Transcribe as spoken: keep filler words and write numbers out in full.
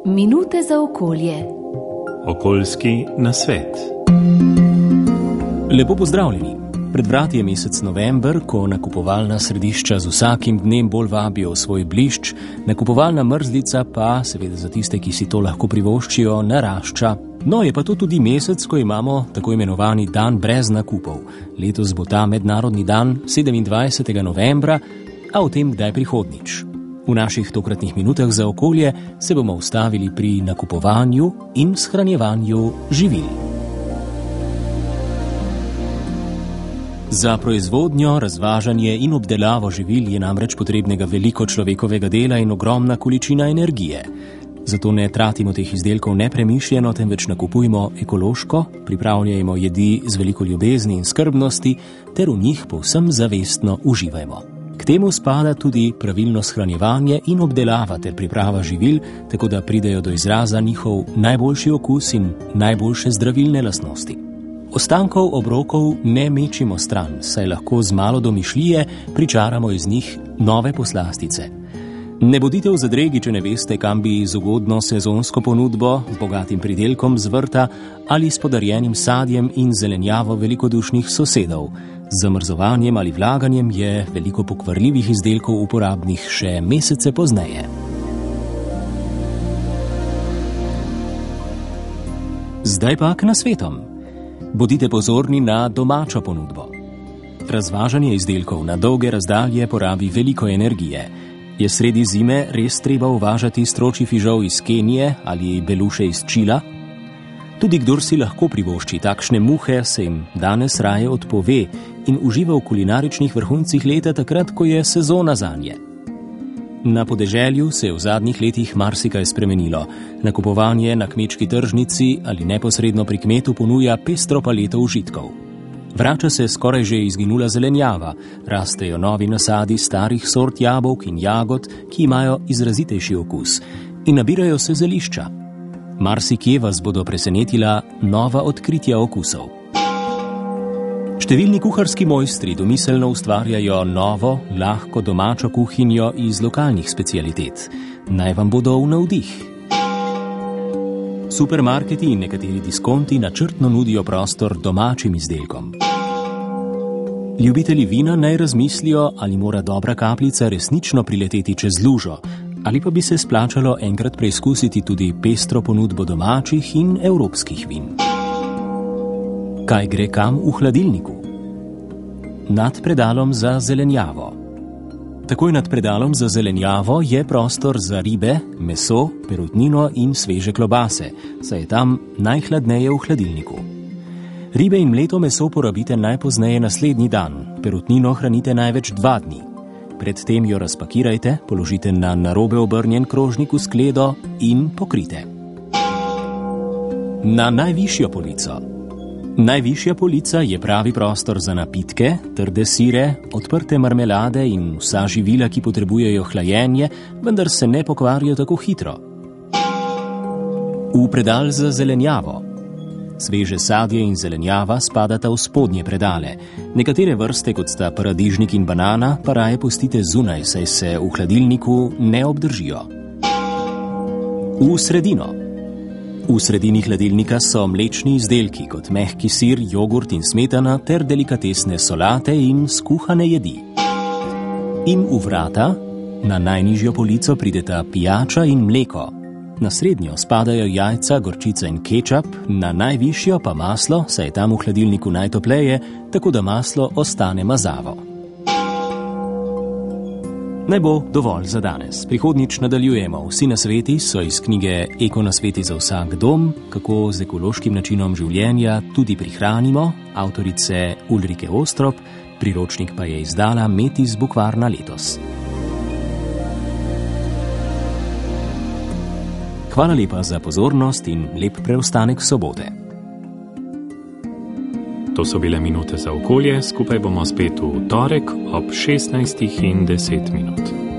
Minute za okolje. Okoljski nasvet. Lepo pozdravljeni. Pred vrati je mesec november, ko nakupovalna središča z vsakim dnem bolj vabijo v svoj blišč, nakupovalna mrzlica pa, seveda za tiste, ki si to lahko privoščijo, narašča. No, je pa to tudi mesec, ko imamo tako imenovani dan brez nakupov. Letos bo ta mednarodni dan sedemindvajsetega novembra, a o tem kdaj prihodnjič. V naših tokratnih minutah za okolje se bomo ustavili pri nakupovanju in shranjevanju živil. Za proizvodnjo, razvažanje in obdelavo živil je namreč potrebnega veliko človekovega dela in ogromna količina energije. Zato ne tratimo teh izdelkov nepremišljeno, temveč nakupujmo ekološko, pripravljajmo jedi z veliko ljubezni in skrbnosti ter v njih povsem zavestno uživajmo. K temu spada tudi pravilno shranjevanje in obdelava ter priprava živil, tako da pridejo do izraza njihov najboljši okus in najboljše zdravilne lastnosti. Ostankov obrokov ne mečimo stran, saj lahko z malo domišljije pričaramo iz njih nove poslastice. Ne bodite v zadregi, če ne veste, kam bi z ugodno sezonsko ponudbo, bogatim pridelkom z vrta ali s podarjenim sadjem in zelenjavo velikodušnih sosedov. Z zamrzovanjem ali vlaganjem je veliko pokvarljivih izdelkov uporabnih še mesece pozneje. Zdaj pa k nasvetom. Bodite pozorni na domačo ponudbo. Razvažanje izdelkov na dolge razdalje porabi veliko energije. Je sredi zime res treba uvažati stročji fižol iz Kenije ali beluše iz Čila? Tudi kdor si lahko privošči takšne muhe, se jim danes raje odpove in uživa v kulinaričnih vrhuncih leta takrat, ko je sezona zanje. Na podeželju se je v zadnjih letih marsikaj spremenilo. Nakupovanje na kmečki tržnici ali neposredno pri kmetu ponuja pestro paleto užitkov. Vrača se skoraj že izginula zelenjava, rastejo novi nasadi starih sort jabolk in jagod, ki imajo izrazitejši okus, in nabirajo se zelišča. Marsikje vas bodo presenetila nova odkritja okusov. Številni kuharski mojstri domiselno ustvarjajo novo, lahko domačo kuhinjo iz lokalnih specialitet. Naj vam bodo v navdih. Supermarketi in nekateri diskonti načrtno nudijo prostor domačim izdelkom. Ljubitelji vina naj razmislijo, ali mora dobra kapljica resnično prileteti čez lužo, ali pa bi se splačalo enkrat preizkusiti tudi pestro ponudbo domačih in evropskih vin. Kaj gre kam v hladilniku? Nad predalom za zelenjavo. Takoj nad predalom za zelenjavo je prostor za ribe, meso, perutnino in sveže klobase, saj je tam najhladneje v hladilniku. Ribe in mleto meso porabite najpozneje naslednji dan, perutnino hranite največ dva dni. Predtem jo razpakirajte, položite na narobe obrnjen krožnik v skledo in pokrite. Na najvišjo polico. Najvišja polica je pravi prostor za napitke, trde sire, odprte marmelade in vsa živila, ki potrebujejo hlajenje, vendar se ne pokvarijo tako hitro. V predal za zelenjavo. Sveže sadje in zelenjava spadata v spodnje predale. Nekatere vrste, kot sta paradižnik in banana, pa raje pustite zunaj, saj se v hladilniku ne obdržijo. V sredino. V sredini hladilnika so mlečni izdelki, kot mehki sir, jogurt in smetana, ter delikatesne solate in skuhane jedi. In v vrata, na najnižjo polico prideta pijača in mleko. Na srednjo spadajo jajca, gorčica in kečap, na najvišjo pa maslo, saj je tam v hladilniku najtopleje, tako da maslo ostane mazavo. Naj bo dovolj za danes. Prihodnjič nadaljujemo. Vsi nasveti so iz knjige Eko nasveti za vsak dom, kako z ekološkim načinom življenja tudi prihranimo, avtorice Ulrike Ostrop, priročnik pa je izdala Metis Bukvarna letos. Hvala lepa za pozornost in lep preostanek sobote. To so bile minute za okolje, skupaj bomo spet v torek ob šestnajstih in deset minut.